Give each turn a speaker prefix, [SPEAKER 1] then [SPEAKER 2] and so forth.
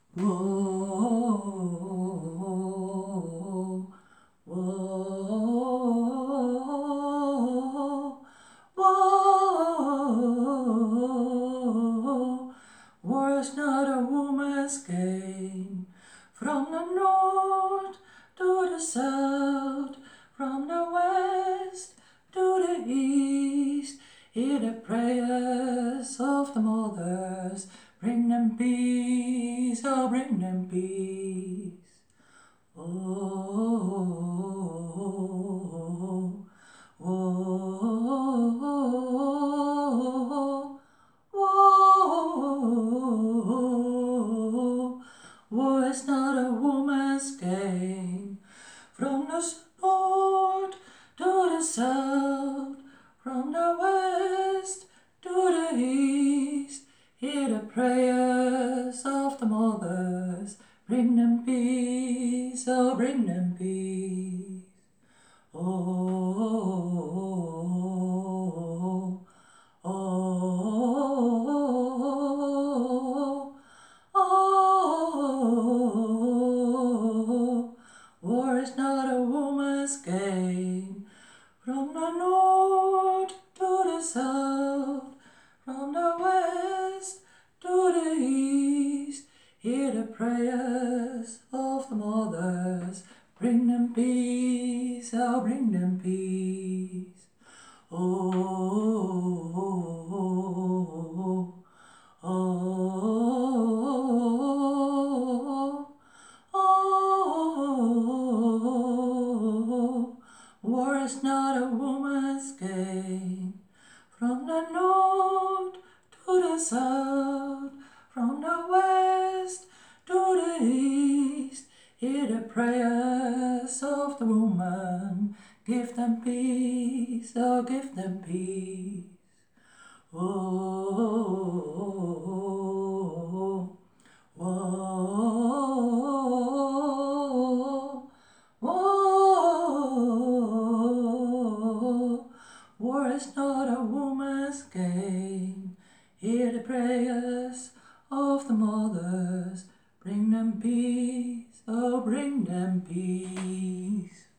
[SPEAKER 1] Whoa, whoa, whoa. War is not a woman's game. From the north to the south, from the west to the east, hear the prayers of the mothers. Bring them peace, oh, bring them peace. Oh, oh, oh, oh, oh. War is not a woman's game. From the north to the south, from the west to the east, hear the prayers of the mothers. Bring them peace, oh, bring them peace. Oh, oh, oh, oh. War is not a woman's game. From the north to the south, from the west to the east, hear the prayers of the mothers. Bring them peace, oh, bring them peace. Oh, oh, oh, oh, oh. War is not a woman's game. From the north to the south, from the west to the east, hear the prayers of the woman. Give them peace, oh, give them peace. Oh, oh, oh, oh. War is not a woman's game. Hear the prayers of the mothers. Bring them peace, oh, bring them peace.